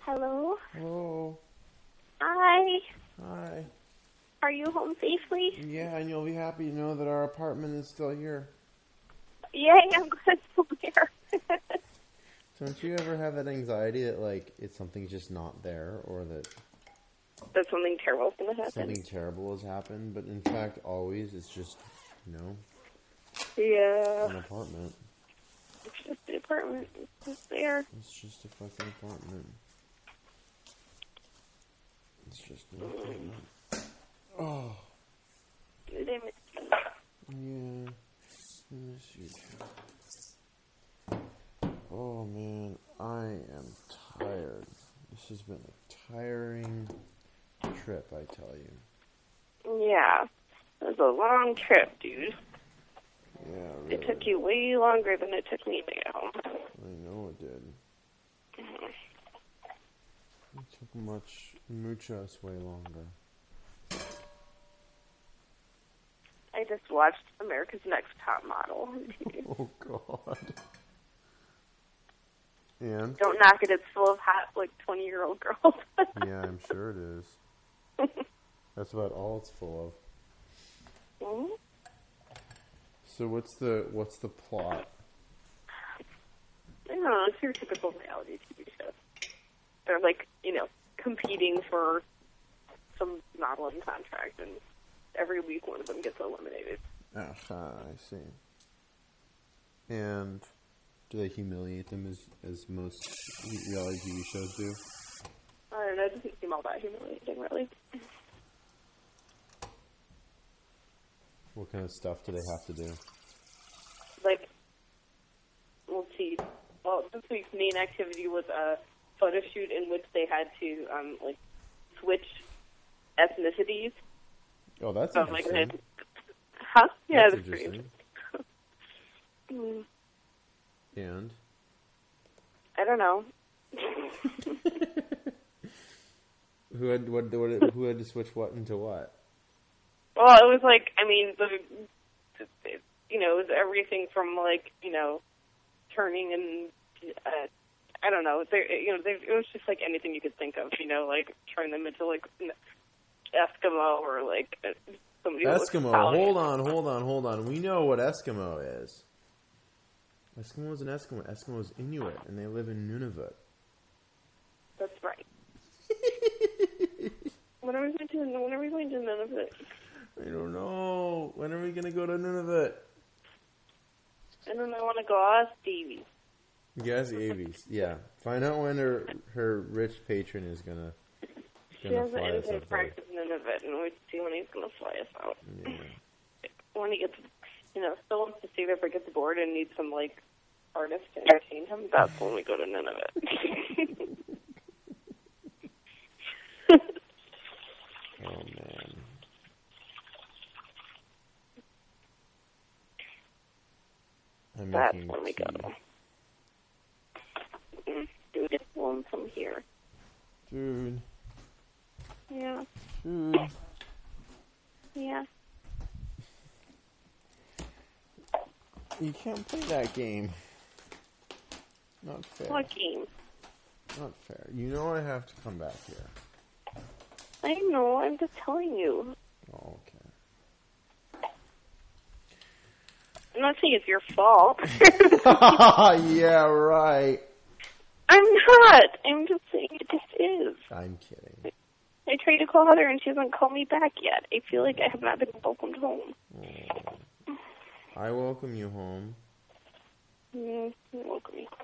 Hello? Hello. Hi. Hi. Are you home safely? Yeah, and you'll be happy to know that our apartment is still here. Yay, I'm glad it's here. Don't you ever have that anxiety that, like, something's just not there, or that something terrible is going to happen? something terrible has happened, but in fact, always it's just, Yeah. an apartment. It's just the apartment. It's just there. It's just a fucking apartment. It's just an apartment. Oh. They miss you. Yeah. I miss you too. Oh man, I am tired. This has been a tiring trip, I tell you. Yeah. It was a long trip, dude. Yeah, really. It took you way longer than it took me to get home. I know it did. Mm-hmm. It took muchos way longer. I just watched America's Next Top Model. Oh God. And? Don't knock it, it's full of hot, 20-year-old girls. Yeah, I'm sure it is. That's about all it's full of. Mm-hmm. So what's the plot? I don't know, it's your typical reality TV show. They're competing for some modeling contract, and every week one of them gets eliminated. I see. And do they humiliate them as most reality TV shows do? I don't know, it doesn't seem all that humiliating, really. What kind of stuff do they have to do? We'll see. Well, this week's main activity was a photo shoot in which they had to, switch ethnicities. Oh, that's So, interesting. Huh? Yeah, That's that's pretty interesting. interesting. And? I don't know. Who had to switch what into what? Well, it was it was everything from turning and I don't know. It was just anything you could think of. Turn them into Eskimo or somebody. Eskimo. Hold on. We know what Eskimo is. Eskimo is an Eskimo. Eskimo is Inuit, and they live in Nunavut. That's right. When are we going to Nunavut? I don't know. When are we going to go to Nunavut? I don't know. I want to go ask Davey. Yes, Avies. Yeah. Find out when her rich patron is going to She has an intern practice in Nunavut, and we see when he's going to fly us out. Yeah. When he gets, still wants to stay there but gets bored and needs some, artist to entertain him, that's when we go to Nunavut. Oh, man. That's when we go. Dude, it's lonesome here. Dude. Yeah. Dude. Yeah. You can't play that game. Not fair. What game? Not fair. You know I have to come back here. I know, I'm just telling you. Oh, okay. I'm not saying it's your fault. Yeah, right. I'm not. I'm just saying it just is. I'm kidding. I tried to call Heather and she hasn't called me back yet. I feel like I have not been welcomed home. Oh. I welcome you home. You welcome me.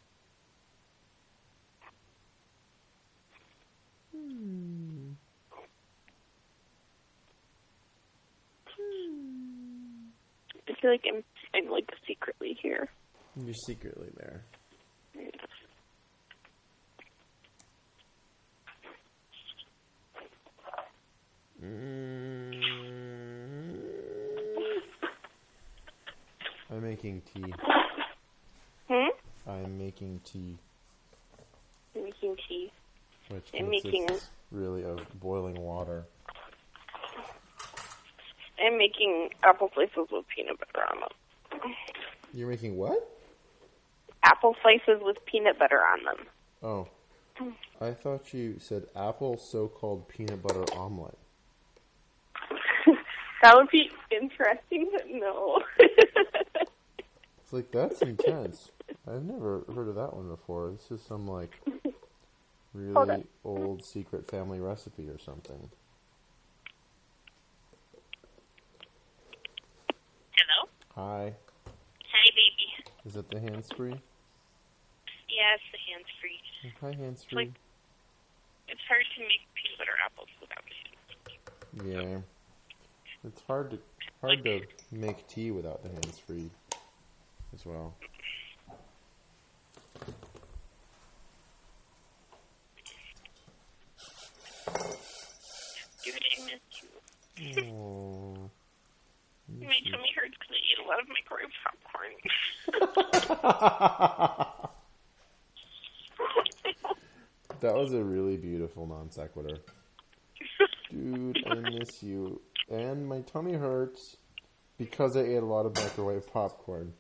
I feel like I'm secretly here. You're secretly there. Yeah. I'm making tea. I'm making tea. I'm making tea. Which consists really of boiling water. I'm making apple slices with peanut butter on them. You're making what? Apple slices with peanut butter on them. Oh. I thought you said apple so-called peanut butter omelet. That would be interesting, but no. It's like, that's intense. I've never heard of that one before. This is some, like, really old secret family recipe or something. Hello? Hi. Hi, baby. Is it the hands-free? Yeah, it's the hands-free. Hi, hands-free. It's hard to make peanut butter apples without the hands-free. Yeah. It's hard to make tea without the hands-free as well. Dude, I miss you. Aww. My tummy hurts because I ate a lot of microwave popcorn. That was a really beautiful non sequitur. Dude, I miss you. And my tummy hurts because I ate a lot of microwave popcorn.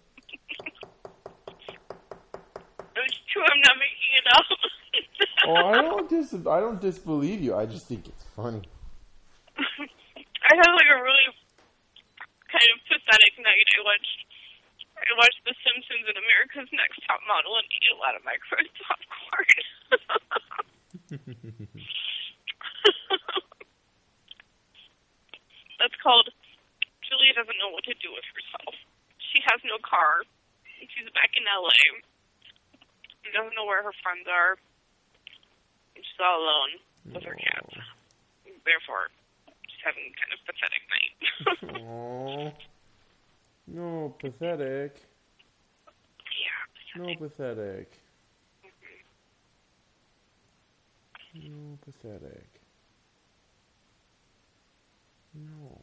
It's true, I'm not making it up. Oh, I don't disbelieve you. I just think it's funny. I had like a really kind of pathetic night. I watched The Simpsons and America's Next Top Model and ate a lot of microwave popcorn. That's called Julia doesn't know what to do with herself. She has no car. She's back in LA. She doesn't know where her friends are. And she's all alone with her cats. Therefore, she's having kind of pathetic night. Aww. No, pathetic. Yeah, pathetic. No, pathetic. No, pathetic. No.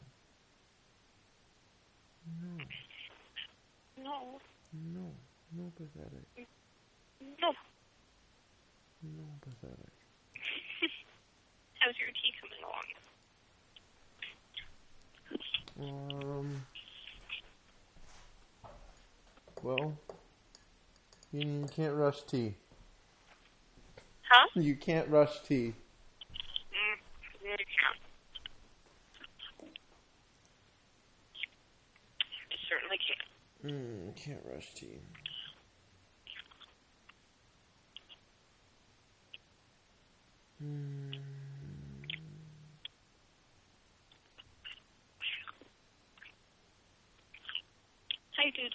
No. No. No. No, pathetic. No. No, pathetic. How's your tea coming along? Well, you can't rush tea. Huh? You can't rush tea. You can't. I certainly can't. Can't rush tea. Hi, dude.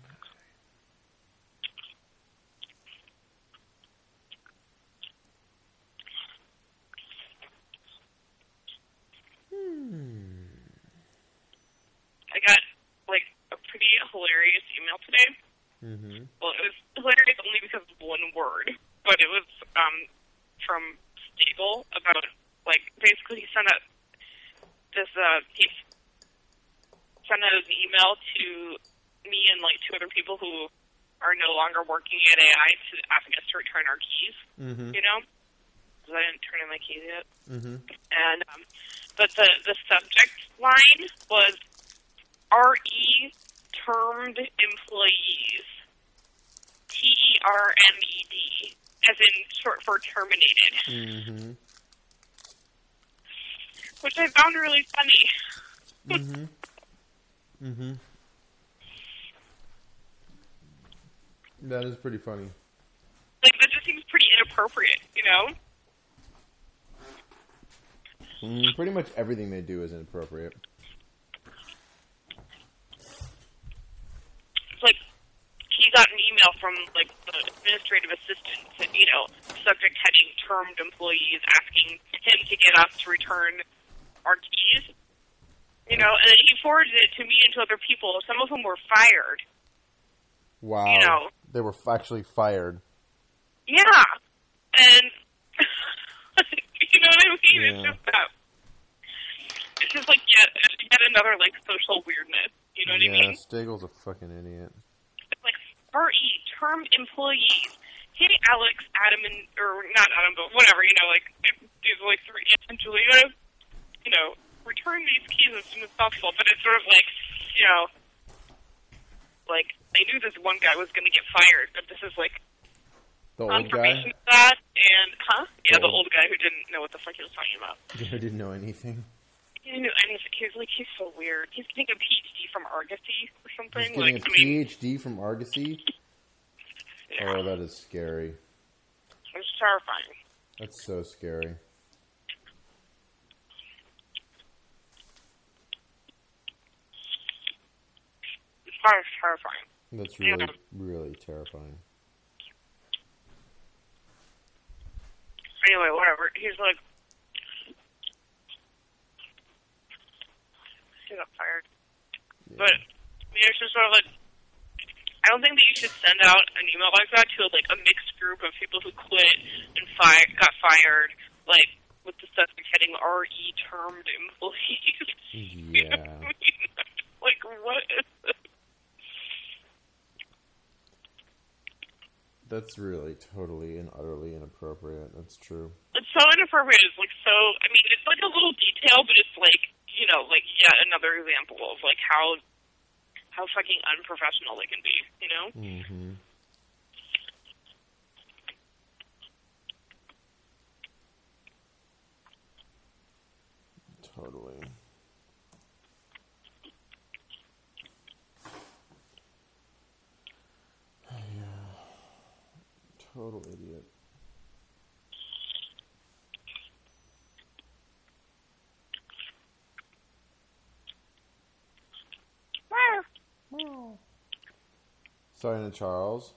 I got, like, a pretty hilarious email today. Mm-hmm. Well, it was hilarious only because of one word, but it was from Stable about, like, basically he sent out this, he sent out an email to me and, like, two other people who are no longer working at AI to asking us to return our keys, you know? Because I didn't turn in my keys yet. And, but the subject line was RE termed employees. TERMED, as in short for terminated. Which I found really funny. That is pretty funny. Like, that just seems pretty inappropriate, you know? Pretty much everything they do is inappropriate. It's like, he got an email from, like, the administrative assistant, you know, subject heading termed employees, asking him to get us to return our keys, you know, and then he forwarded it to me and to other people, some of whom were fired. Wow. You know. They were actually fired. Yeah. And, you know what I mean? Yeah. It's just like yet another, like, social weirdness. You know what I mean? Yeah, Stegel's a fucking idiot. It's like, RE, termed employees. Hey, Alex, Adam, or not Adam, but whatever, you know, like, these are like three, and Julia, you know, return these keys as soon as possible. But it's sort of like, you know, like, I knew this one guy was going to get fired, but this is like The old confirmation guy? of that, and, Yeah, the old- old guy who didn't know what the fuck he was talking about. Who didn't know anything? He didn't know anything. He's so weird. He's getting a PhD from Argosy or something. He's getting a PhD from Argosy? Yeah. Oh, that is scary. It's terrifying. That's so scary. It's terrifying. That's really, really terrifying. Anyway, whatever. He's like, he got fired. Yeah. But it's just sort of like, I don't think that you should send out an email like that to like a mixed group of people who quit and got fired, like with the subject heading RE termed employees. Yeah. Like, what is this? That's really totally and utterly inappropriate. That's true. It's so inappropriate. It's like so. I mean, it's like a little detail, but it's like, you know, like yet another example of like how fucking unprofessional they can be. You know? Mm-hmm. Totally. Yeah. Total idiot. Sergeant Charles,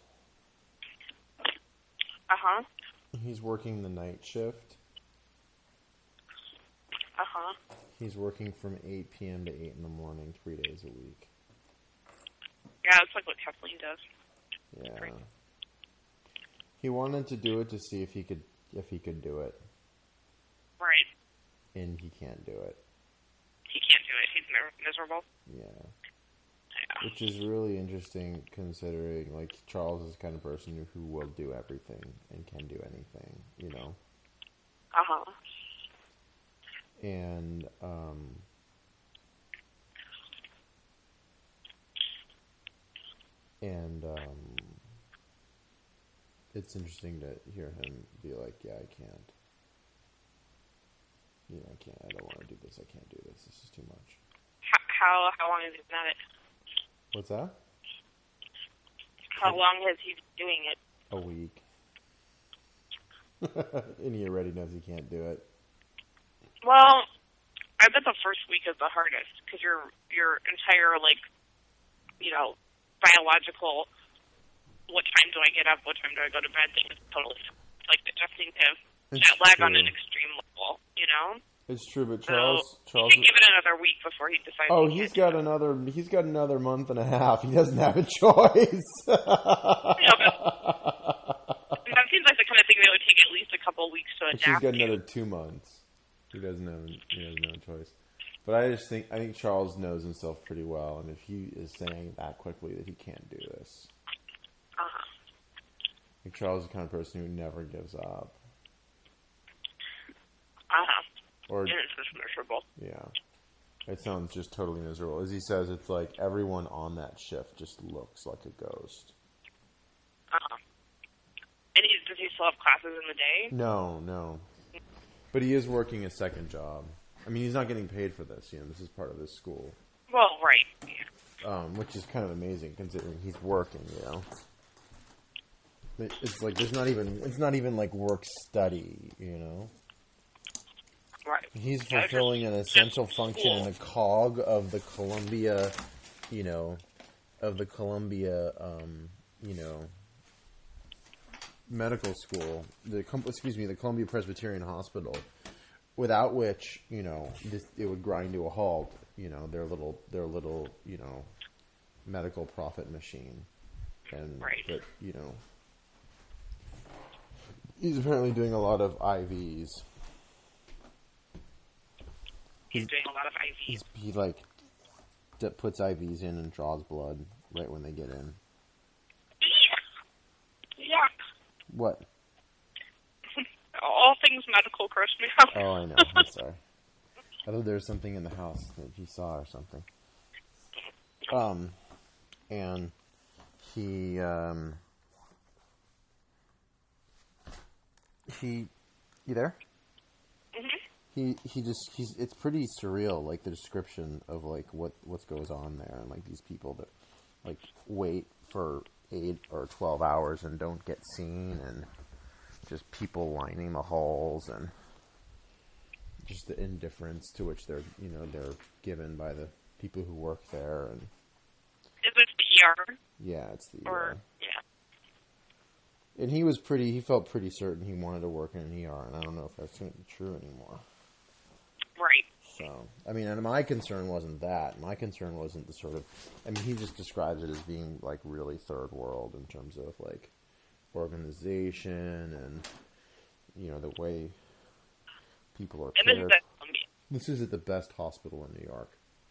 Uh-huh. he's working the night shift. Uh-huh. He's working from 8 p.m. to 8 in the morning, 3 days a week. Yeah, it's like what Kathleen does. Yeah. Great. He wanted to do it to see if he could do it, Right. and he can't do it. He can't do it. He's miserable. Yeah. Yeah. Which is really interesting considering, like, Charles is the kind of person who will do everything and can do anything, you know? Uh-huh. And, it's interesting to hear him be like, yeah, I can't. You know, I don't want to do this, I can't do this, this is too much. How long has he been at it? What's that? How long has he been doing it? A week. And he already knows he can't do it. Well, I bet the first week is the hardest because your entire, like, you know, biological, what time do I get up, what time do I go to bed thing is totally, like, adjusting to jet lag on an extreme level, you know? It's true, but So, Charles you can give it another week before he decides. Oh, he's got another month and a half. He doesn't have a choice. Yeah, but that seems like the kind of thing that would take at least a couple weeks to But adapt. she's got to. another 2 months. He doesn't have a choice. But I think Charles knows himself pretty well, and if he is saying that quickly that he can't do this, like Charles is the kind of person who never gives up. Or And it's just miserable. yeah, it sounds just totally miserable. As he says, it's like everyone on that shift just looks like a ghost. And does he still have classes in the day? No. But he is working a second job. I mean, he's not getting paid for this. You know, this is part of his school. Well, right. Yeah. Which is kind of amazing considering he's working. You know, it's like it's not even like work study. You know, Right. he's fulfilling an essential function in the cog of the Columbia. You know, the Columbia medical school. The Columbia Presbyterian Hospital. Without which, you know, it would grind to a halt. You know, their little, you know, medical profit machine. And right. But you know, he's apparently doing a lot of IVs. He's doing a lot of IVs. He like puts IVs in and draws blood right when they get in. Yeah. What? All things medical gross me out. Oh, I know. I'm sorry. I thought there was something in the house that he saw or something. And he, you there? Mm-hmm. It's pretty surreal, like the description of like what goes on there, and like these people that like wait for 8 or 12 hours and don't get seen, and just people lining the halls, and just the indifference to which they're given by the people who work there. And is it the ER? Yeah, it's the or, ER. Yeah. And he felt pretty certain he wanted to work in an ER, and I don't know if that's true anymore. Right. So, I mean, and my concern wasn't that. My concern wasn't the sort of, I mean, he just describes it as being, like, really third world in terms of, like, organization and, the way people are cared. And this is at the best hospital in New York.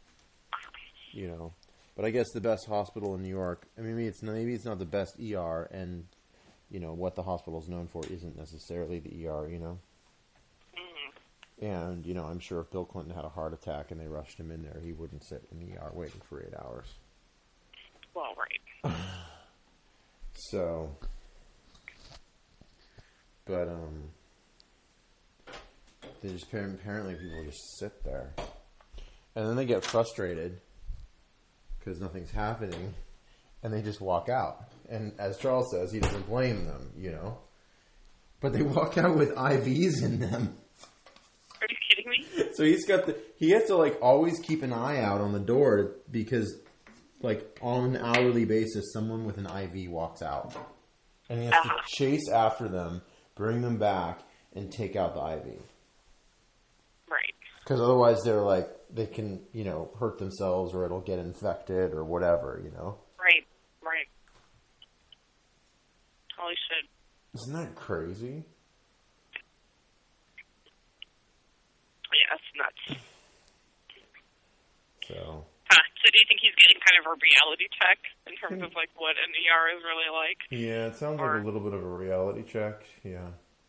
But I guess the best hospital in New York, I mean, maybe it's not the best ER, and, what the hospital is known for isn't necessarily the ER, And, I'm sure if Bill Clinton had a heart attack and they rushed him in there, he wouldn't sit in the ER waiting for 8 hours. Well, right. So, but, they just, apparently people just sit there. And then they get frustrated because nothing's happening, and they just walk out. And as Charles says, he doesn't blame them, But they walk out with IVs in them. Are you kidding me? So he has to like always keep an eye out on the door because like on an hourly basis someone with an IV walks out. And he has to chase after them, bring them back, and take out the IV. Right. Because otherwise they're like, they can, hurt themselves or it'll get infected or whatever, Right. Holy shit. Isn't that crazy? Yeah, that's nuts. So do you think he's getting kind of a reality check in terms of like what an ER is really like? Yeah, it sounds like a little bit of a reality check. Yeah.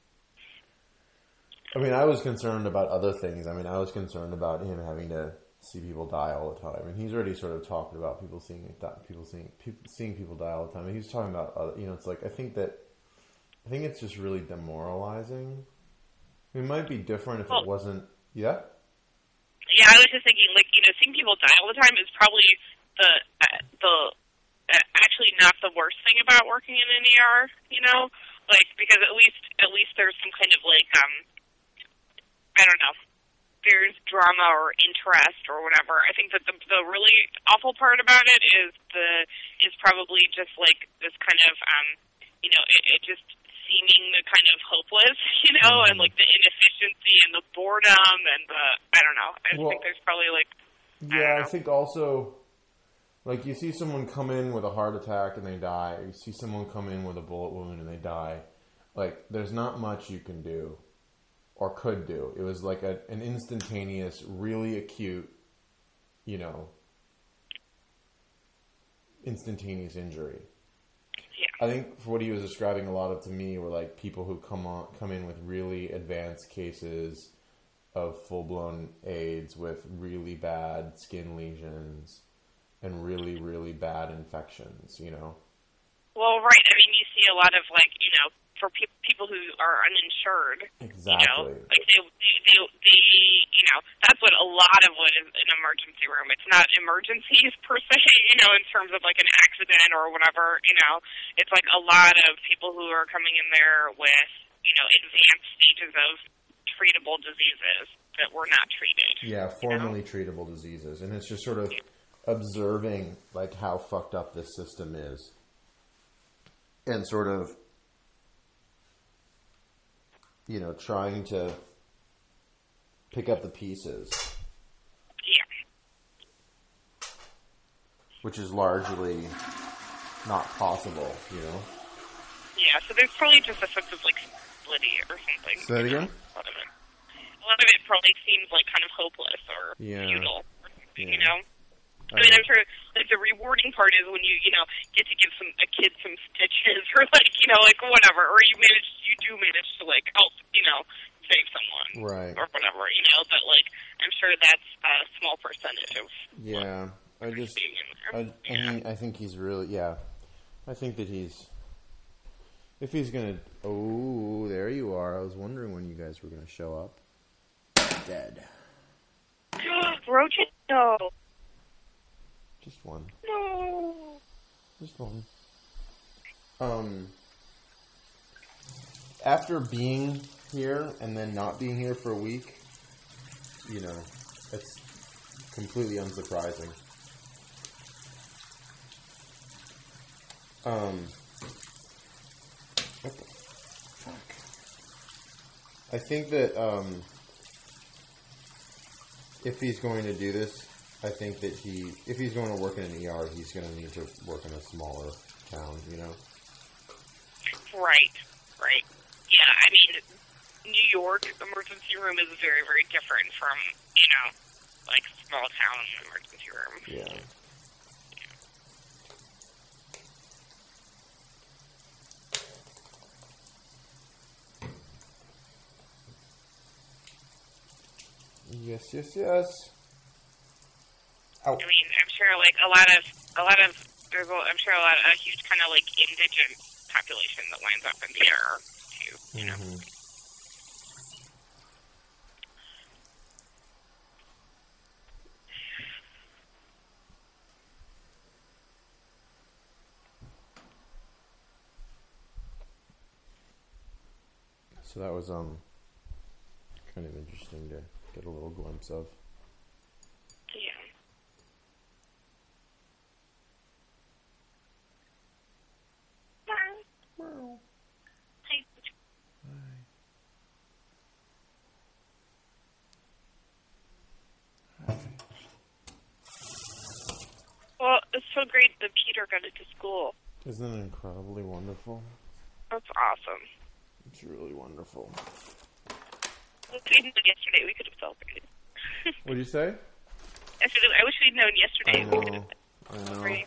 I mean, I was concerned about other things. I mean, I was concerned about him having to see people die all the time, and he's already sort of talked about seeing people die all the time. And he's talking about it's like I think it's just really demoralizing. It might be different if it wasn't. Yeah. Yeah, I was just thinking, like, seeing people die all the time is probably the actually not the worst thing about working in an ER, like, because at least there's some kind of like I don't know, there's drama or interest or whatever. I think that the really awful part about it is probably just like this kind of it just seeming the kind of hopeless, and like the inefficiency and the boredom and the, I don't know. I think there's probably like, I think also, like you see someone come in with a heart attack and they die, or you see someone come in with a bullet wound and they die, like there's not much you can do or could do. It was like an instantaneous, really acute, instantaneous injury. I think for what he was describing, a lot of to me were like people who come in with really advanced cases of full-blown AIDS with really bad skin lesions and really, really bad infections, Well, right. I mean, you see a lot of like, for people who are uninsured. Exactly. Like that's what a lot of what is an emergency room. It's not emergencies per se, in terms of like an accident or whatever, It's like a lot of people who are coming in there with, advanced stages of treatable diseases that were not treated. Yeah, formerly treatable diseases. And it's just sort of observing like how fucked up this system is. And sort of trying to pick up the pieces. Yeah. Which is largely not possible, Yeah, so there's probably just a sense of, like, stability or something. Say that again? A lot of it probably seems, like, kind of hopeless or futile or something, I mean, I'm sure, like, the rewarding part is when you get to give a kid some stitches or, like, like, whatever, or you do manage to, like, help, save someone. Right. Or whatever, but, like, I'm sure that's a small percentage of I think he's really, I think that he's, If he's gonna... Oh, there you are. I was wondering when you guys were gonna show up. Dead. Roaches? No. Just one. No. Just one. After being here and then not being here for a week, you know, it's completely unsurprising. What the fuck? I think that, if he's going to do this, I think that if he's going to work in an ER, he's going to need to work in a smaller town, you know? Right. Yeah, I mean, New York emergency room is very, very different from, like, small town emergency room. Yeah. Yes. Ow. I mean, I'm sure, like, a huge kind of, like, indigent population that winds up in the air, too, you know? Mm-hmm. So that was, kind of interesting to get a little glimpse of. Yeah. Wow. Hi. Well, it's so great that Peter got into school. Isn't it incredibly wonderful? That's awesome. It's really wonderful. If we'd known yesterday, we could have celebrated. What did you say? I wish we'd known yesterday. I We could have know. celebrated.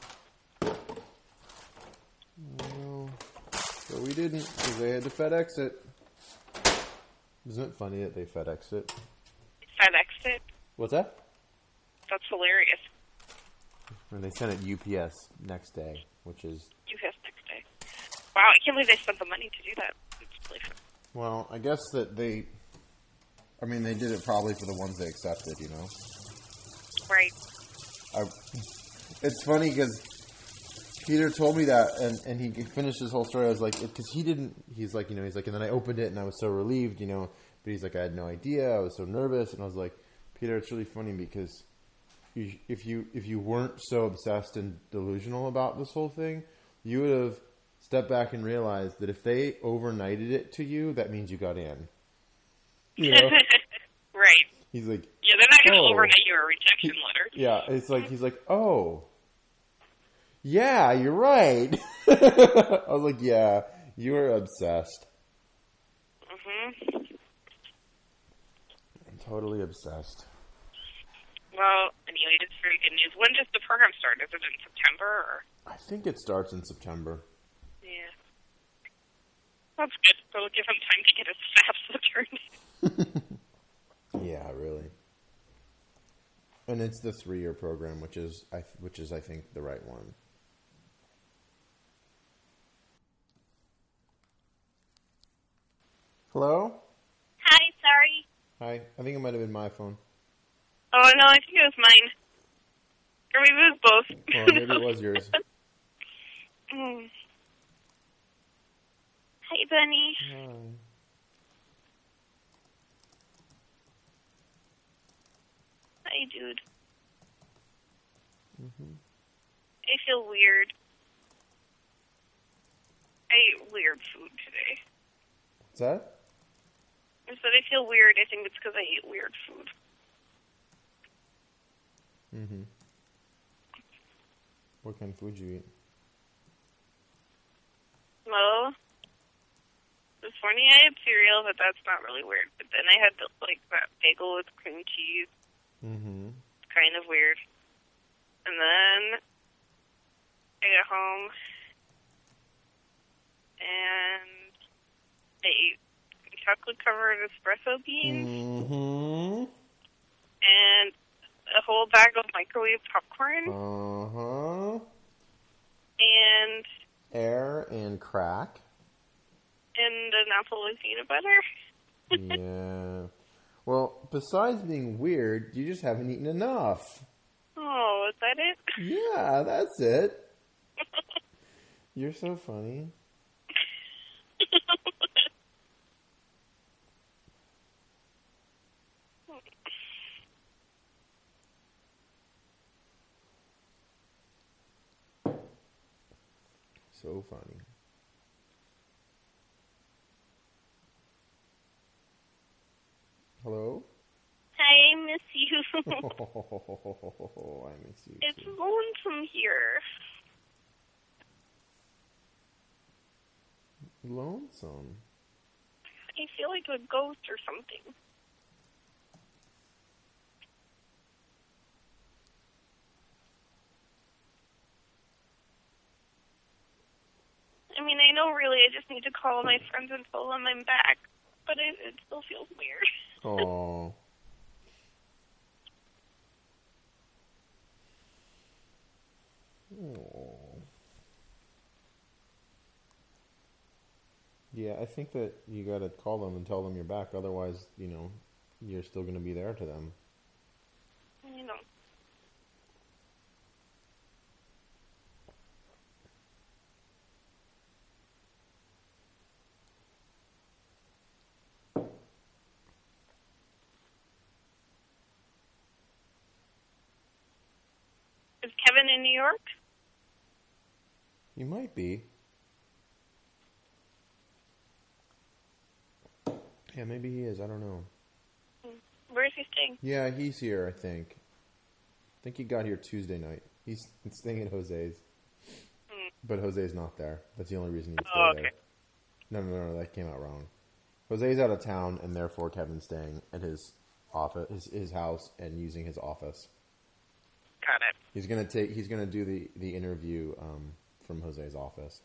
But we didn't, because they had to FedEx it. Isn't it funny that they FedExed it? FedExed it. What's that? That's hilarious. And they sent it UPS next day, which is... UPS next day. Wow, I can't believe they spent the money to do that. It's really fun. Well, I guess that they... I mean, they did it probably for the ones they accepted, you know? Right. It's funny because Peter told me that, and he finished his whole story. I was like, because he didn't, he's like, and then I opened it and I was so relieved, but he's like, I had no idea. I was so nervous. And I was like, Peter, it's really funny because if you weren't so obsessed and delusional about this whole thing, you would have stepped back and realized that if they overnighted it to you, that means you got in. You know? Right. He's like, yeah, they're not going to overnight you a rejection letter. Yeah, it's like, he's like, oh, yeah, you're right. I was like, yeah, you are obsessed. Mm-hmm. I'm totally obsessed. Well, anyway, it's very good news. When does the program start? Is it in September? Or? I think it starts in September. Yeah. That's good. So it'll give him time to get his FAFSA turned. Yeah, really. And it's the 3-year program, which is I think the right one. Hello? Hi, sorry. Hi. I think it might have been my phone. Oh, no, I think it was mine. Or maybe it was both. Or maybe it was yours. Hi, Bunny. Hi. Hi, dude. Mm-hmm. I feel weird. I ate weird food today. What's that? I said I feel weird. I think it's because I ate weird food. Mm-hmm. What kind of food did you eat? Well, this morning I had cereal, but that's not really weird. But then I had that bagel with cream cheese. Mm-hmm. It's kind of weird. And then I got home and I ate chocolate-covered espresso beans and a whole bag of microwave popcorn. Uh-huh. And air and crack. and an apple with peanut butter. Yeah. Well, besides being weird, you just haven't eaten enough. Oh, is that it? Yeah, that's it. You're so funny. So funny. Hello? I miss you. Oh, I miss you It's too. lonesome here. Lonesome. I feel like a ghost or something. I mean, I know really I just need to call my friends and tell them I'm back, but it still feels weird. Oh. Oh. Yeah, I think that you gotta call them and tell them you're back. Otherwise, you're still gonna be there to them. You know. Is Kevin in New York? You might be. Yeah, maybe he is. I don't know. Where is he staying? Yeah, he's here, I think. I think he got here Tuesday night. He's staying at Jose's. But Jose's not there. That's the only reason he stayed okay. there. No, that came out wrong. Jose's out of town, and therefore Kevin's staying at his office, his house, and using his office. Got it. He's gonna do the interview from Jose's office.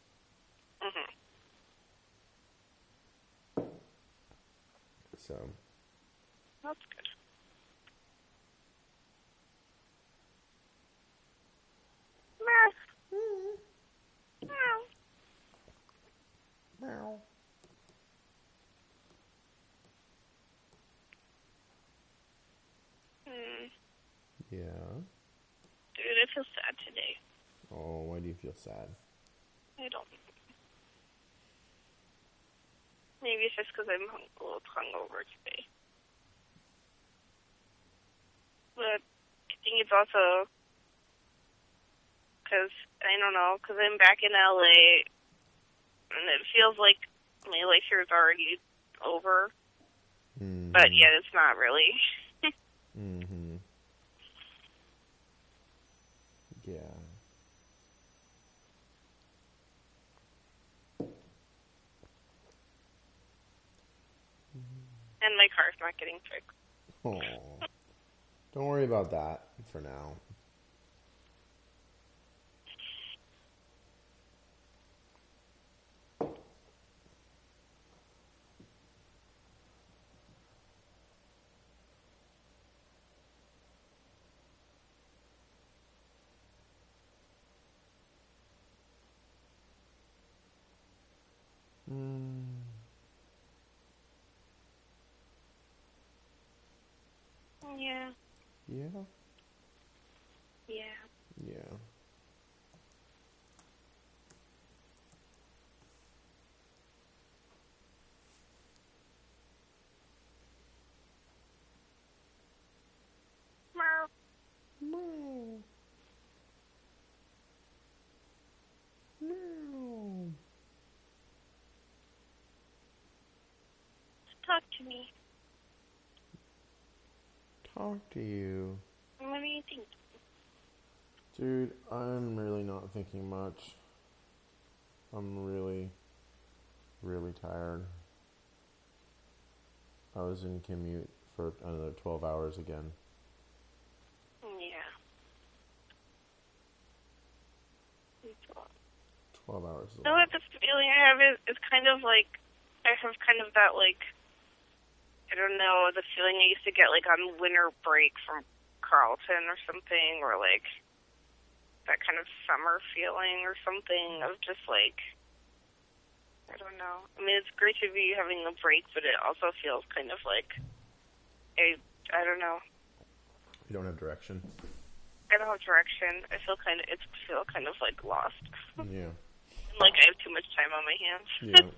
So That's good. Meow. Meow. Meow. Yeah. Dude, I feel sad today. Oh, why do you feel sad? I don't. Maybe it's just because I'm a little hungover today. But I think it's also because, I don't know, because I'm back in LA and it feels like my life here is already over. Mm-hmm. But yet it's not really. Mm-hmm. Yeah. And my car's not getting fixed. Oh. Don't worry about that for now. Yeah. Yeah? Yeah. Yeah. Meow. No. No. Talk to me. Talk to you. What do you think? Dude, I'm really not thinking much. I'm really, really tired. I was in commute for another 12 hours again. Yeah. 12 hours is a You know lot. what the feeling I have is kind of like, I have kind of that like, I don't know, the feeling I used to get like on winter break from Carlton or something, or like that kind of summer feeling or something of just like I don't know. I mean, it's great to be having a break, but it also feels kind of like I don't know. You don't have direction. I don't have direction. I feel kind of like lost. Yeah. Like I have too much time on my hands.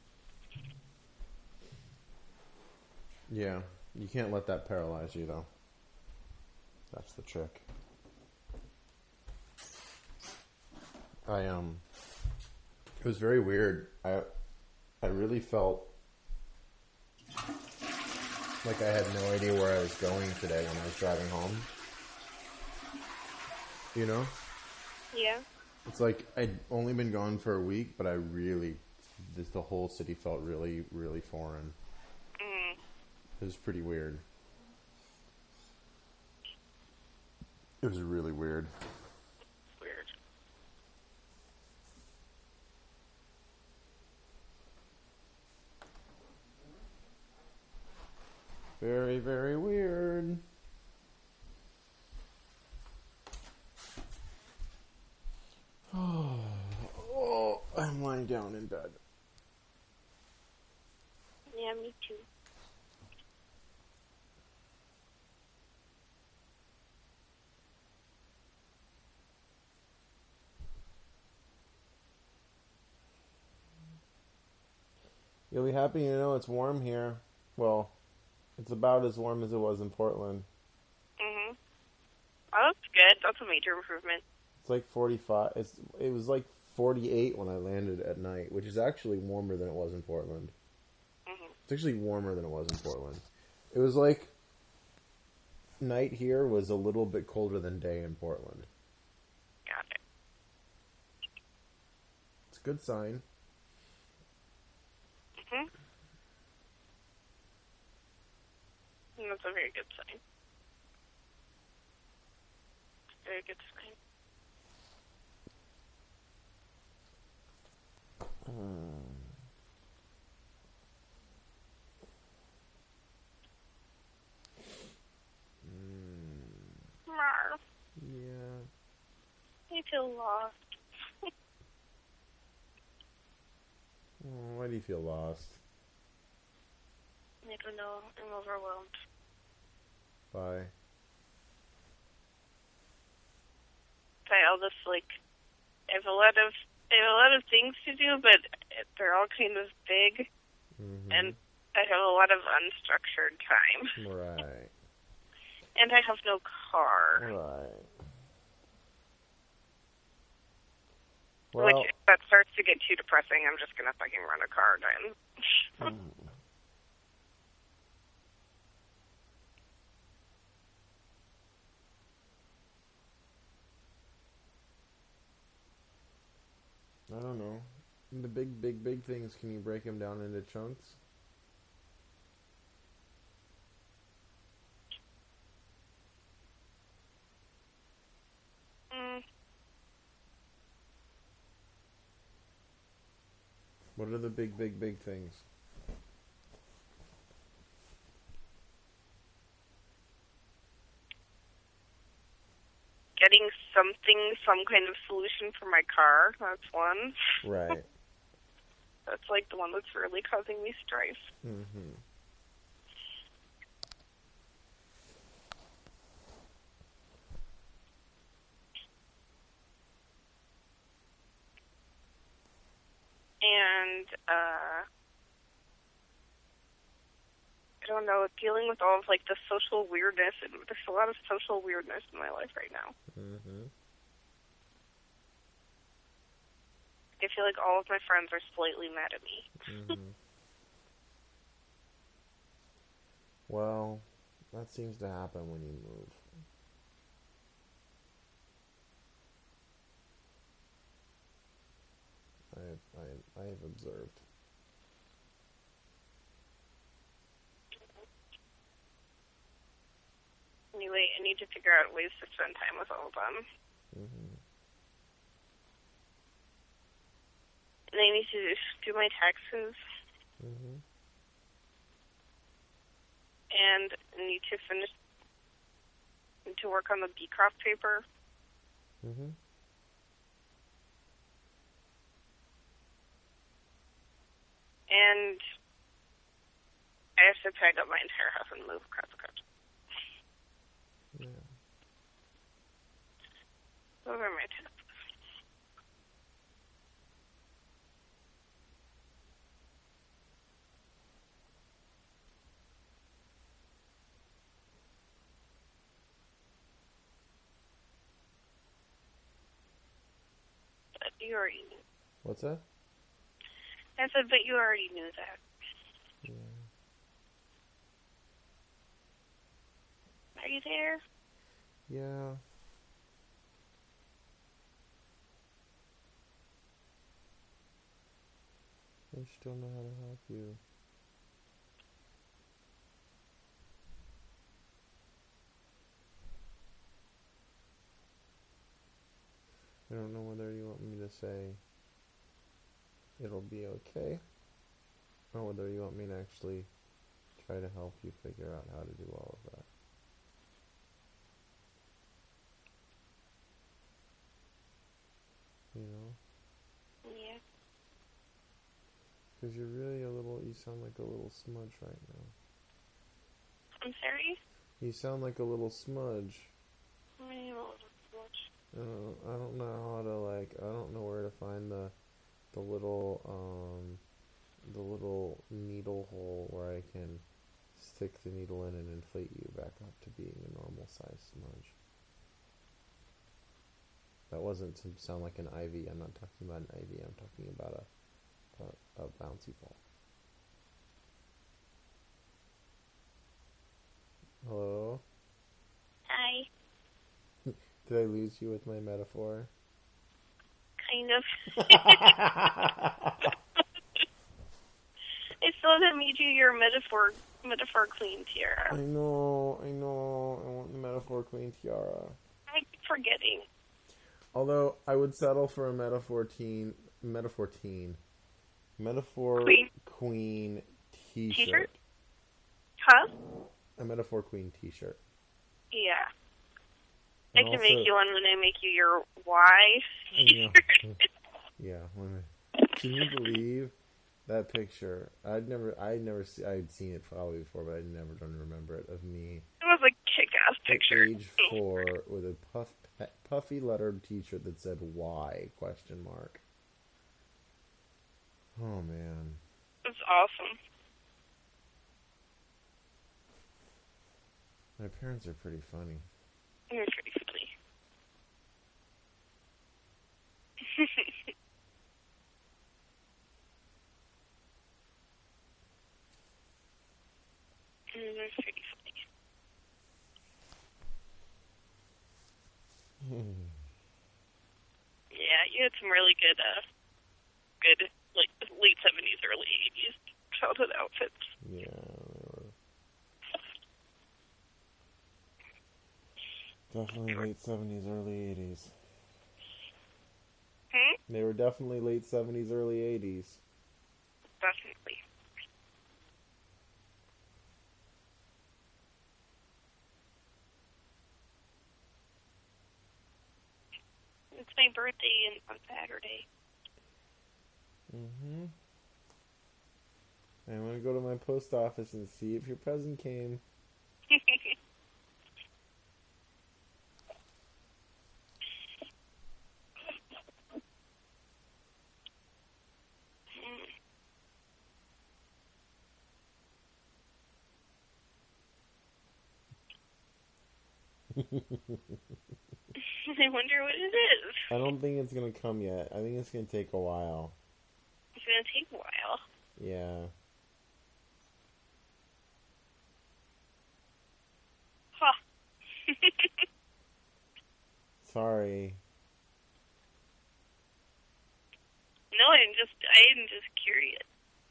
Yeah. Yeah. You can't let that paralyze you, though. That's the trick. It was very weird. I really felt like I had no idea where I was going today when I was driving home. You know? Yeah. It's like I'd only been gone for a week, but the whole city felt really, really foreign. Mm. It was pretty weird. It was really weird. Weird. Very, very weird. Oh, I'm lying down in bed. Yeah, me too. You'll be happy to know it's warm here. Well, it's about as warm as it was in Portland. Mhm. Oh, that's good. That's a major improvement. It's like 45. It was like 48 when I landed at night, which is actually warmer than it was in Portland. Mhm. It's actually warmer than it was in Portland. It was like night here was a little bit colder than day in Portland. Got it. It's a good sign. Mhm. That's a very good sign. Very good sign. Rawr. Yeah. I feel lost. Oh, why do you feel lost? I don't know. I'm overwhelmed. Bye. By all this, like, I have a lot of things to do, but they're all kind of big, and I have a lot of unstructured time. Right. And I have no car. Right. Well, Which, if that starts to get too depressing, I'm just gonna fucking rent a car then. I don't know. The big things, can you break them down into chunks? What are the big things? Getting some kind of solution for my car, that's one. Right. That's like the one that's really causing me strife. Mm-hmm. And, I don't know, dealing with all of, like, the social weirdness. And there's a lot of social weirdness in my life right now. Mm-hmm. I feel like all of my friends are slightly mad at me. Mm-hmm. Well, that seems to happen when you move. I have observed. Anyway, I need to figure out ways to spend time with all of them. Mm-hmm. And I need to do my taxes. Mm-hmm. And I need to work on the Beecroft paper. Mm-hmm. And I have to pack up my entire house and move across the country. Yeah. Those are my tips. But you already knew. What's that? I said, but you already knew that. Yeah. Are you there? Yeah. I just don't know how to help you. I don't know whether you want me to say it'll be okay, or whether you want me to actually try to help you figure out how to do all of that. You know? Yeah. Because you sound like a little smudge right now. I'm sorry? You sound like a little smudge. I mean, a little much. I don't know how to, I don't know where to find the little needle hole where I can stick the needle in and inflate you back up to being a normal size smudge. That wasn't to sound like an IV. I'm not talking about an IV. I'm talking about a bouncy ball. Hello? Hi. Did I lose you with my metaphor? Kind of. I still haven't made you your metaphor queen tiara. I know. I want the metaphor queen tiara. I keep forgetting. Although, I would settle for a metaphor queen t-shirt. Huh? A metaphor queen t-shirt. Yeah. And I can also, make you one when I make you your wife. Yeah. Can you believe that picture? I'd seen it probably before, but I'd never done remember it, of me. It was a kick-ass picture. At age 4 with a puffy lettered t-shirt that said "Y?" ? Oh man. It's awesome. My parents are pretty funny. You're pretty funny. You're pretty funny. Yeah, you had some really good late 70s, early 80s childhood outfits. Yeah, they were definitely late 70s, early 80s. They were definitely late 70s, early 80s. Definitely. It's my birthday on Saturday. Mm-hmm. I'm going to go to my post office and see if your present came. I wonder what it is. I don't think it's going to come yet. I think it's going to take a while. It's going to take a while. Yeah. Huh. Sorry. No, I'm just curious.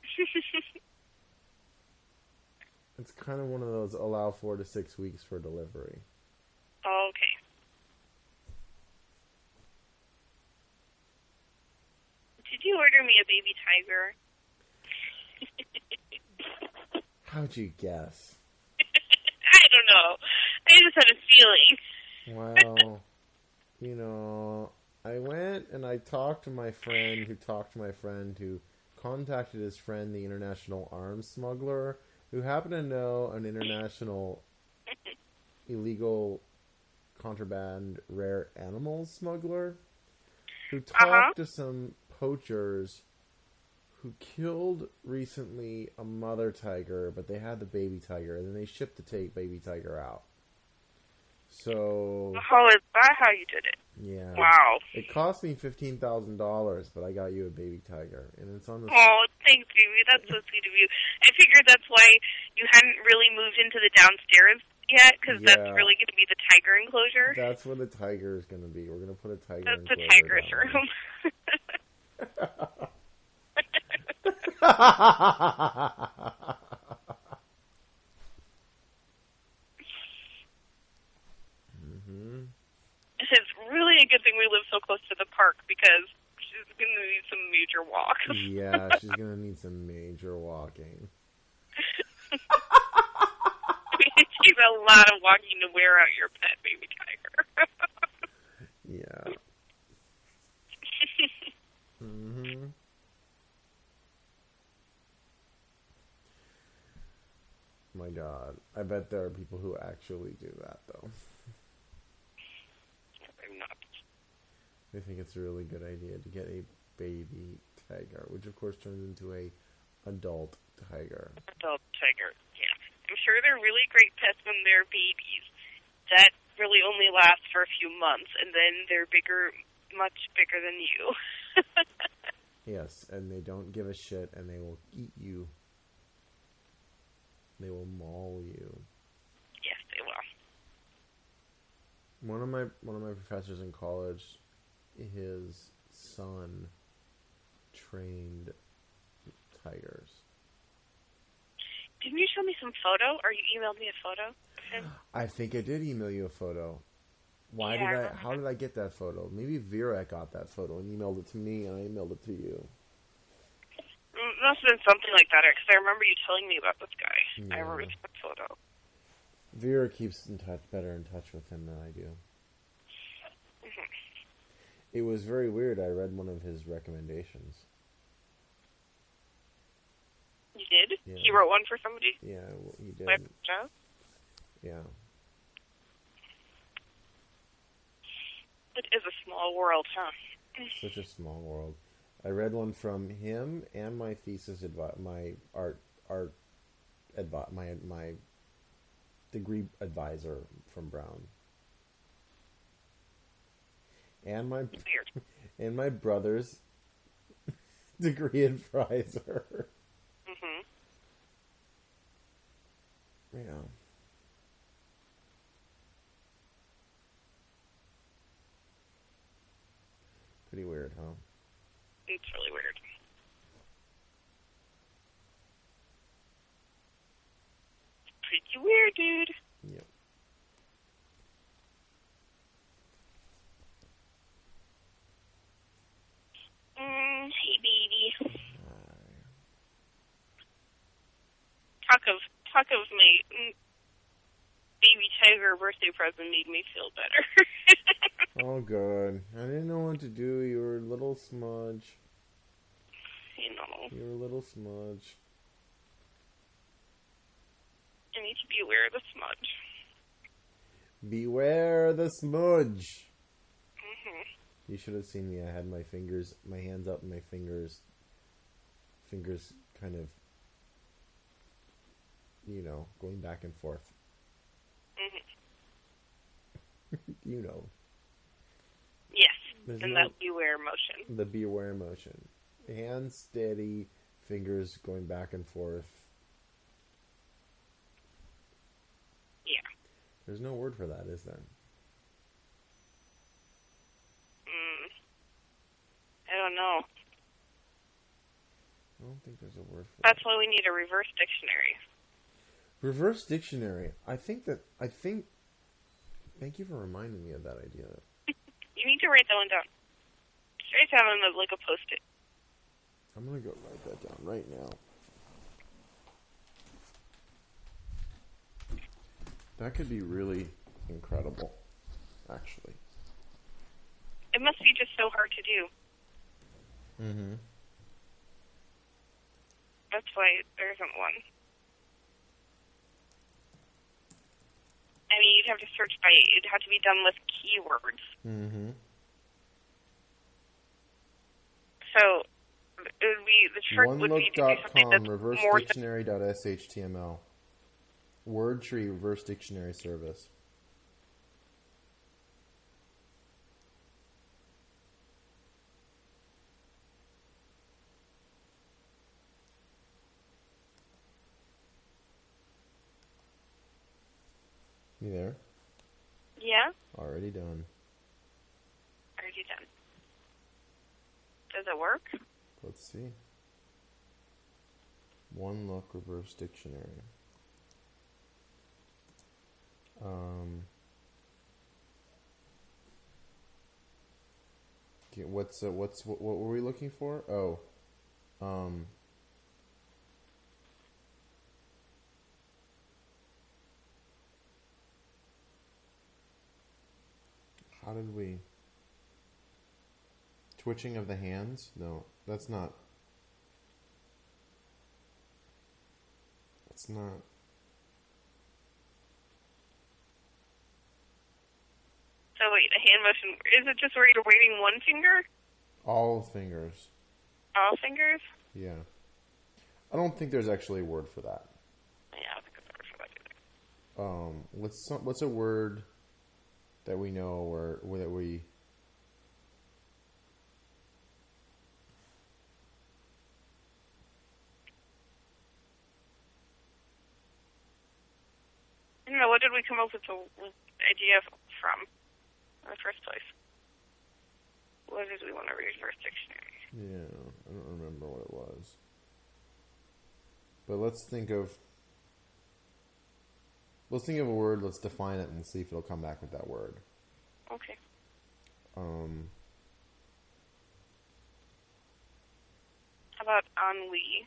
It's kind of one of those allow 4 to 6 weeks for delivery. Oh, okay. Did you order me a baby tiger? How'd you guess? I don't know. I just had a feeling. Well, I went and I talked to my friend who talked to my friend who contacted his friend, the international arms smuggler, who happened to know an international illegal contraband rare animals smuggler, who talked to some poachers who killed recently a mother tiger, but they had the baby tiger, and then they shipped the baby tiger out. So... Oh, is that how you did it? Yeah. Wow. It cost me $15,000, but I got you a baby tiger, and it's on the... Oh, thanks, baby. That's so sweet of you. I figured that's why you hadn't really moved into the downstairs yet, because that's really going to be the tiger enclosure. That's where the tiger is going to be. We're going to put a tiger That's enclosure. the tiger's room. It's really a good thing we live so close to the park, because she's going to need some major walks. Yeah, she's going to need some major walking. She's a lot of walking to wear out your pet baby tiger. Yeah. My God. I bet there are people who actually do that, though. I'm not. I think it's a really good idea to get a baby tiger, which of course turns into a adult tiger. Adult tiger, yeah. I'm sure they're really great pets when they're babies. That really only lasts for a few months, and then they're bigger, much bigger than you. Yes, and they don't give a shit, and they will eat you. They will maul you. Yes, they will. One of my professors in college, his son trained tigers. Didn't you show me some photo, or you emailed me a photo of him? I think I did email you a photo. How did I get that photo? Maybe Vera got that photo and emailed it to me, and I emailed it to you. It must have been something like that, because I remember you telling me about this guy. Yeah. I remember that photo. Vera keeps better in touch with him than I do. Mm-hmm. It was very weird. I read one of his recommendations. You did? Yeah. He wrote one for somebody? Yeah, he did. Joe? Yeah. It is a small world, huh? Such a small world. I read one from him and my thesis my degree advisor from Brown. And my brother's degree advisor. Mm-hmm. Yeah. Pretty weird, huh? It's really weird. Pretty weird, dude. Yep. Hey, baby. Hi. Talk of my baby tiger birthday present made me feel better. Oh, good. I didn't know what to do. You were a little smudge. You know. You were a little smudge. I need to be aware of the smudge. Beware the smudge. Mm-hmm. You should have seen me. I had my hands up, and my fingers kind of, going back and forth. Mm-hmm. You know. Yes, and that beware motion. The beware motion. Hands steady, fingers going back and forth. Yeah. There's no word for that, is there? I don't know. I don't think there's a word for That's that. why we need a reverse dictionary. Reverse dictionary. Thank you for reminding me of that idea. You need to write that one down. Just have them like a post-it. I'm going to go write that down right now. That could be really incredible, actually. It must be just so hard to do. Mm-hmm. That's why there isn't one. I mean, you'd have to search by, it'd have to be done with keywords. Mm-hmm. So, it would be, the trick would be to do something that's reverse more... dictionary.shtml. Word tree reverse dictionary service. You there? Yeah? Already done. Already done. Does it work? Let's see. One look reverse dictionary. Okay, what were we looking for? Oh, how did we? Twitching of the hands? No, that's not. That's not. So wait, a hand motion, is it just where you're waving one finger? All fingers. All fingers? Yeah. I don't think there's actually a word for that. Yeah, I don't think there's a word for that either. What's a word that we know or that we... I don't know, what did we come up with the idea from in the first place? What did we want to read first dictionary? Yeah, I don't remember what it was. But let's think of a word, let's define it and see if it'll come back with that word. Okay. How about ennui?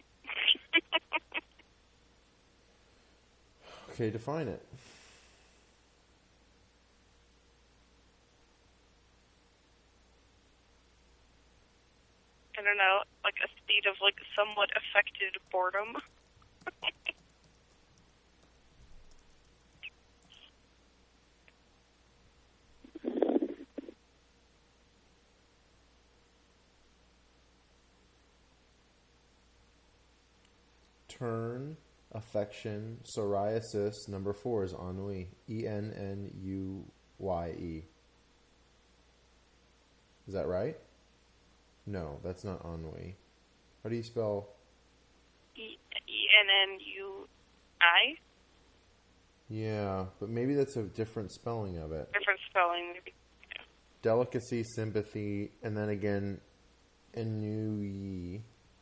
Okay, define it. I don't know, like a state of like somewhat affected boredom. Turn, affection, psoriasis. Number 4 is ennui. ENNUYE. Is that right? No, that's not ennui. How do you spell? ENNUI? Yeah, but maybe that's a different spelling of it. Different spelling, maybe. Yeah. Delicacy, sympathy, and then again, ennui.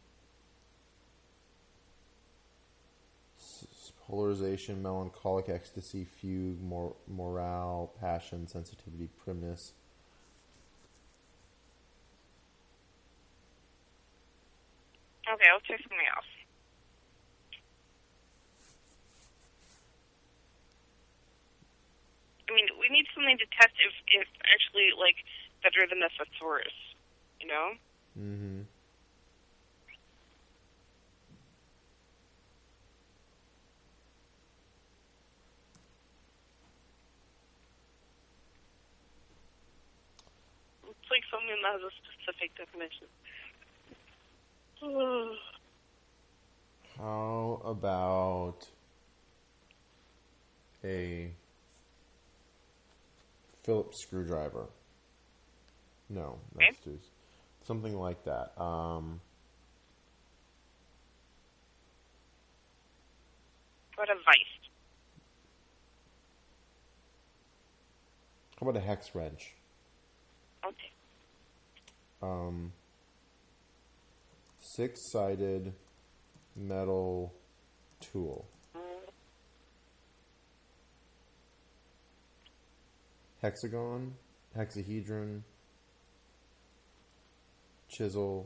Polarization, melancholic ecstasy, fugue, morale, passion, sensitivity, primness. Okay, let's try something else. I mean, we need something to test if actually, like, better than a thesaurus, you know? Mm-hmm. It's like something that has a specific definition. How about a Phillips screwdriver? No, that's too something like that. What a vice. How about a hex wrench? Okay. 6-sided metal tool. Hexagon, hexahedron, chisel,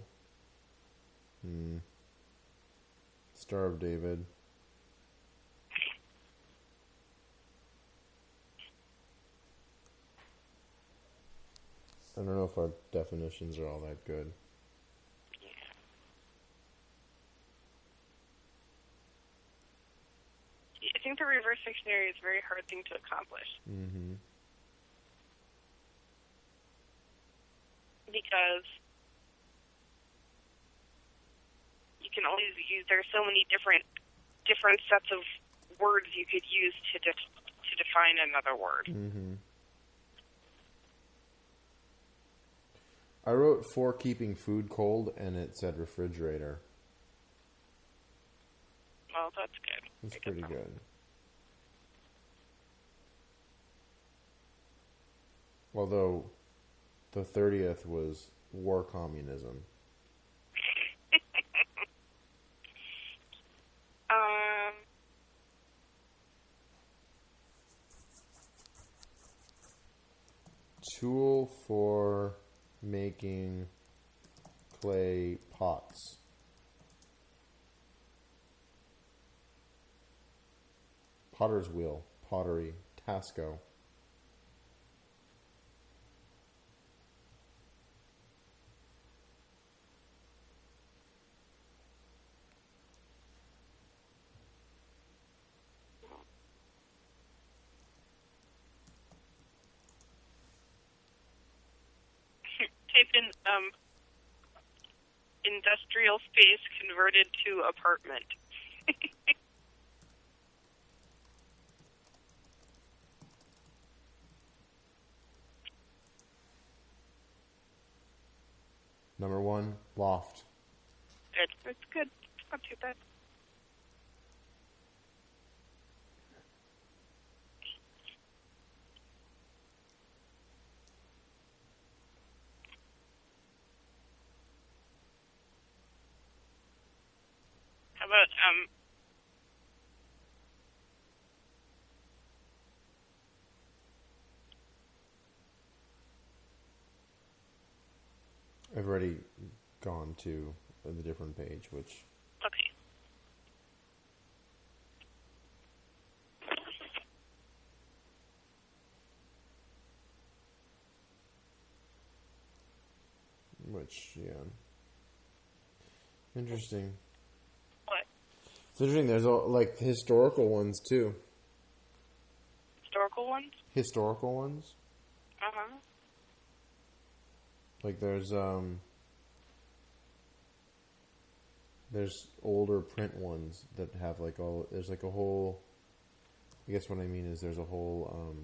Star of David. I don't know if our definitions are all that good. reverse dictionary is a very hard thing to accomplish. Mm-hmm. Because you can always use, there's so many different sets of words you could use to define another word. Mm-hmm. I wrote for keeping food cold, and it said refrigerator. Well, that's good. That's pretty good. Although the 30th was war communism. Tool for making clay pots. Potter's wheel, pottery, Tasco. Type in industrial space converted to apartment. Number 1, loft. It's good. It's not too bad. How about I've already gone to the different page, which... Okay. Which, yeah. Interesting. What? It's interesting, there's like historical ones too. Historical ones? Historical ones? Uh-huh. Like there's older print ones that have like there's like a whole, I guess what I mean is there's a whole,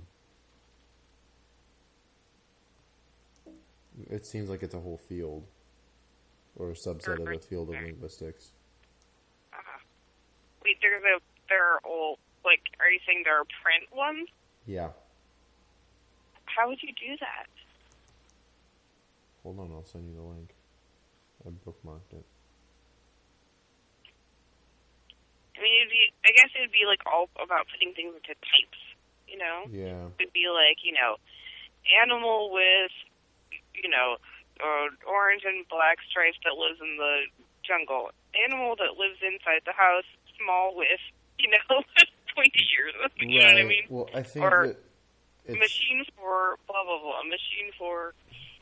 it seems like it's a whole field or a subset of the field of linguistics. Uh-huh. Wait, they're old, like, are you saying there are print ones? Yeah. How would you do that? Hold on, I'll send you the link. I bookmarked it. I mean, I guess it would be, like, all about putting things into types, you know? Yeah. It would be, like, you know, animal with, you know, orange and black stripes that lives in the jungle. Animal that lives inside the house, small with, you know, pointy ears. You know what I mean? Well, I think or that it's... machine for blah, blah, blah. Machine for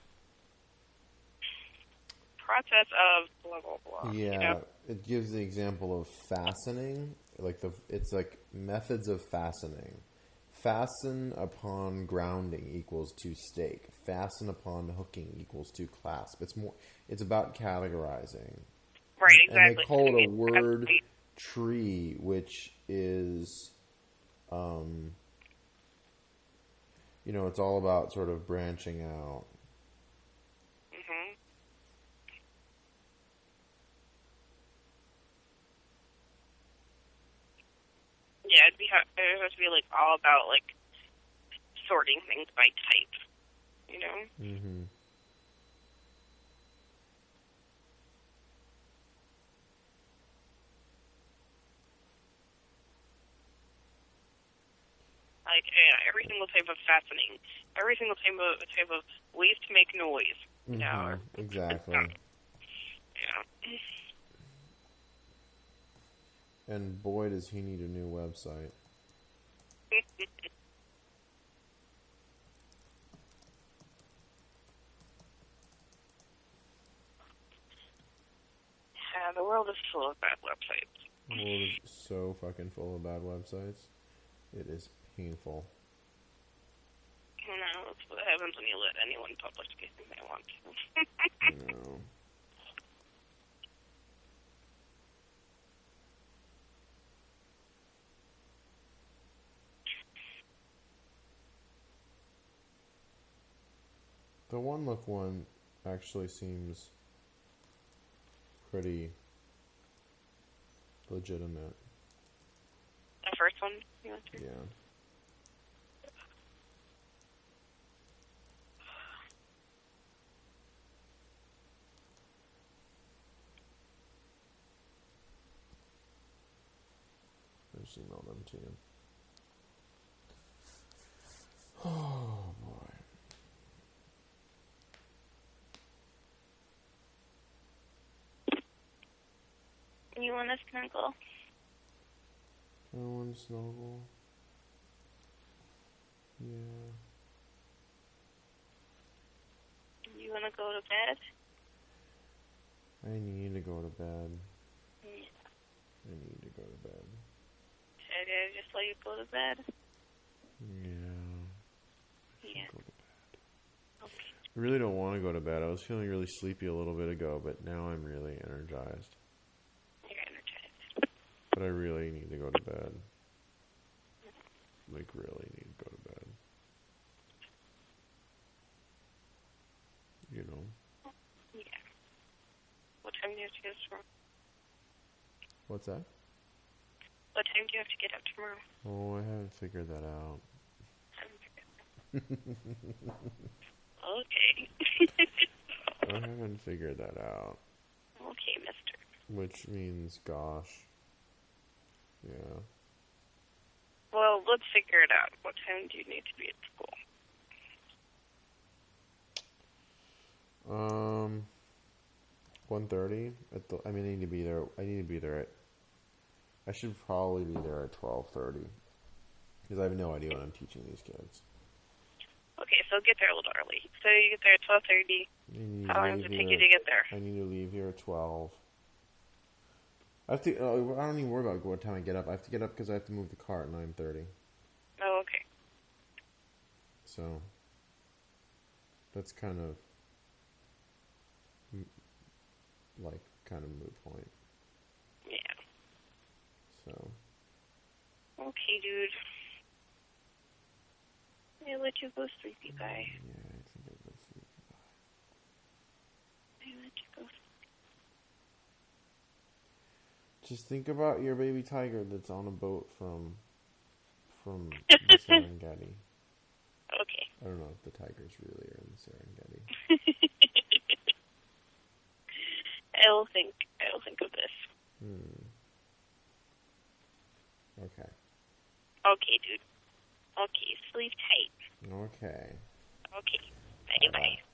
process of blah, blah, blah. Yeah, you know? It gives the example of fastening. It's like methods of fastening. Fasten upon grounding equals to stake. Fasten upon hooking equals to clasp. It's about categorizing. Right, exactly. And they call it a word tree, which is, you know, it's all about sort of branching out. Mm-hmm. Yeah, it has to be like all about like sorting things by type, you know. Mm-hmm. Like every single type of fastening, every single type of ways to make noise, you know. Exactly. Yeah. And boy, does he need a new website. The world is full of bad websites. The world is so fucking full of bad websites. It is painful. No, that's what happens when you let anyone publish anything they want to. No. The One Look one actually seems pretty legitimate. The first one you went through? Yeah. I just emailed them to you. Oh boy. You want to snuggle? I want to snuggle. Yeah. You want to go to bed? I need to go to bed. Yeah. I need to go to bed. Should I just let you go to bed? Yeah. Yeah. Go to bed. Okay. I really don't want to go to bed. I was feeling really sleepy a little bit ago, but now I'm really energized. You're energized. But I really need to go to bed. Like, really need to go to bed. You know? Yeah. What time do you have to get up tomorrow? What's that? What time do you have to get up tomorrow? Oh, I haven't figured that out. Okay. I haven't figured that out. Okay, mister. Which means, gosh. Yeah. Well, let's figure it out. What time do you need to be at school? 1:30 at the. I mean, I need to be there. I should probably be there at 12:30 because I have no idea what I'm teaching these kids. Okay, so get there a little early. So you get there at 12:30. How long does it take you to get there? I need to leave here at 12. I have to. I don't even worry about what time I get up. I have to get up because I have to move the car at 9:30. Oh, okay. So that's kind of kind of moot point. Yeah. So. Okay, dude. I'll let you go sleepy. Bye. Yeah, I think I'll go sleepy. Bye. I'll let you go sleepy. Just think about your baby tiger that's on a boat from the Serengeti. Okay. I don't know if the tigers really are in the Serengeti. I'll think of this. Okay. Okay, dude. Okay, sleep tight. Okay. Okay. Bye-bye.